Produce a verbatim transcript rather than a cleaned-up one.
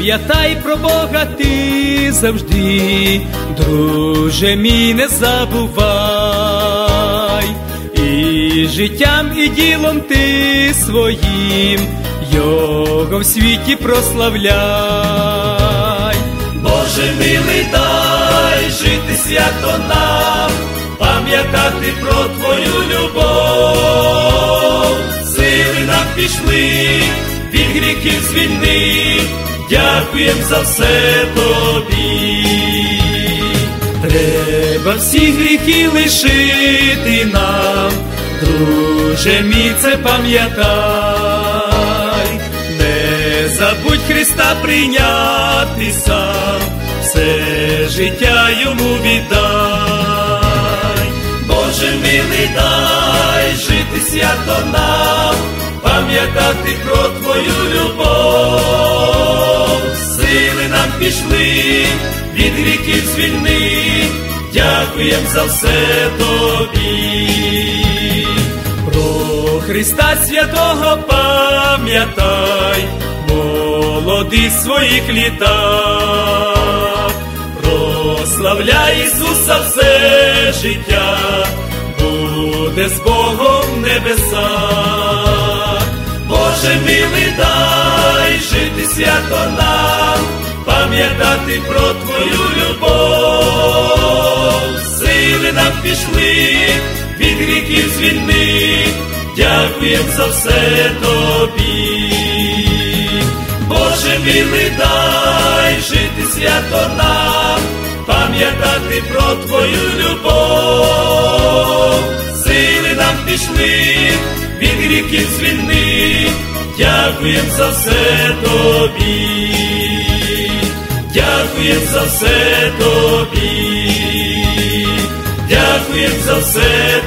Пам'ятай про Бога ти завжди, друже мій, не забувай. І життям, і ділом ти своїм Його в світі прославляй. Боже милий, дай жити свято нам, пам'ятати про Твою любов. Сили нам пішли, від гріхів звільни, дякуєм за все Тобі. Треба всі гріхи лишити нам, друже мій, це пам'ятай. Не забудь Христа прийняти сам, все життя Йому віддай. Боже милий, дай жити свято нам, пам'ятати про Твою любов. Сили нам пішли, від гріхів звільни, дякуєм за все Тобі. Про Христа святого пам'ятай, молоди своїх літах. Прославляй Ісуса все життя, буде з Богом в небесах. Боже милий, дай жити свято нам, пам'ятати про Твою любов. Сили нам пішли, від гріхів звільни, дякуєм за все Тобі. Боже милий, дай жити свято нам, пам'ятати про Твою любов. Сили нам пішли, від гріхів звільни, дякуєм за все Тобі. Дякуєм за все Тобі. Дякуєм за все